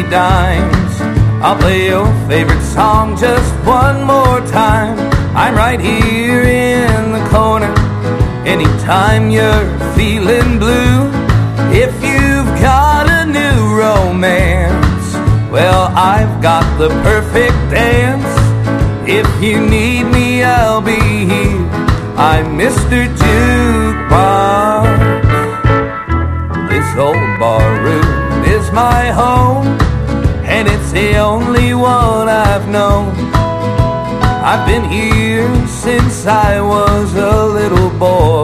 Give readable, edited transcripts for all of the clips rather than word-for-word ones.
dimes. I'll play your favorite song just one more time. I'm right here in the corner anytime you're feeling blue. If you've got a new romance, well, I've got the perfect dance. If you need me, I'll be here. I'm Mr. Jukebox. This old bar room is my home, and it's the only one I've known. I've been here since I was a little boy,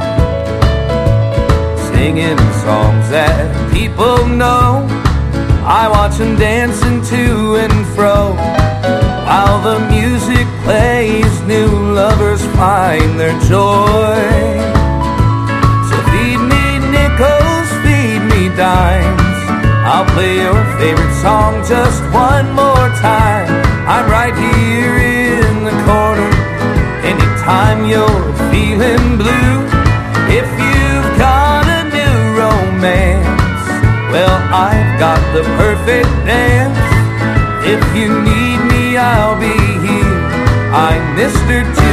singing songs that people know. I watch them dancing to and fro. While the music plays, new lovers find their joy. So feed me nickels, feed me dimes. I'll play your favorite song just one more time. I'm right here in the corner anytime you're feeling blue. If you've got a new romance, well, I've got the perfect dance. If you need me, I'll be here. I'm Mr.